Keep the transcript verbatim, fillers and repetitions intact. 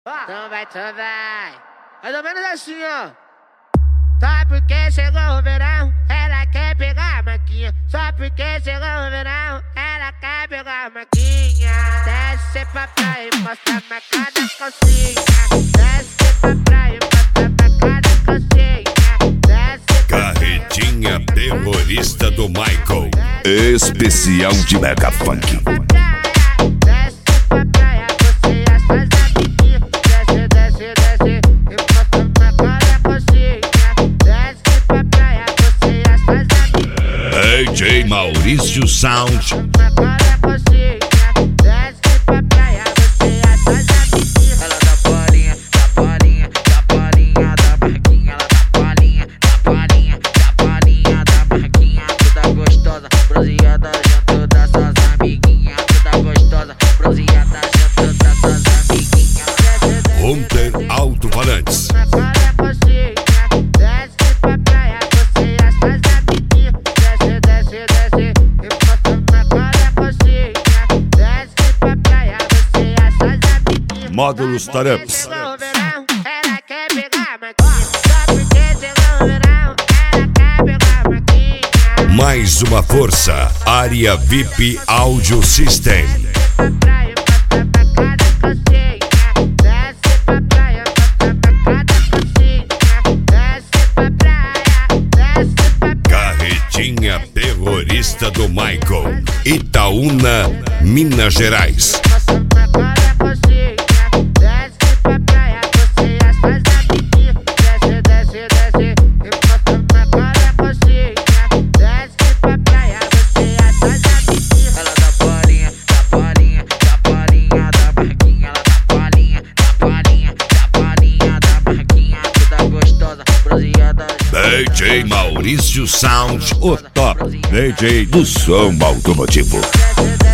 Então vai, então vai. Mais ou menos assim, ó. Só porque chegou o verão, ela quer pegar a maquinha. Só porque chegou o verão, ela quer pegar a maquinha. Desce pra praia e mostra a marcada calcinha. Desce pra praia e mostra a marcada calcinha. Desce pra Carretinha terrorista do Michael. Especial de Mega Funk. D J Maurício Sound. Ela dá bolinha, dá bolinha, dá bolinha da marquinha. Ela dá bolinha, dá bolinha, dá bolinha da marquinha. Toda gostosa, bronzeada junto das suas amiguinhas. Toda gostosa, bronzeada junto das suas amiguinhas. Hunter Alto-Falantes. Módulos Taramps. Mais uma força. Área V I P Audio System. Carretinha terrorista do Michael. Itaúna, Minas Gerais. D J Maurício Sound, o top D J do som automotivo.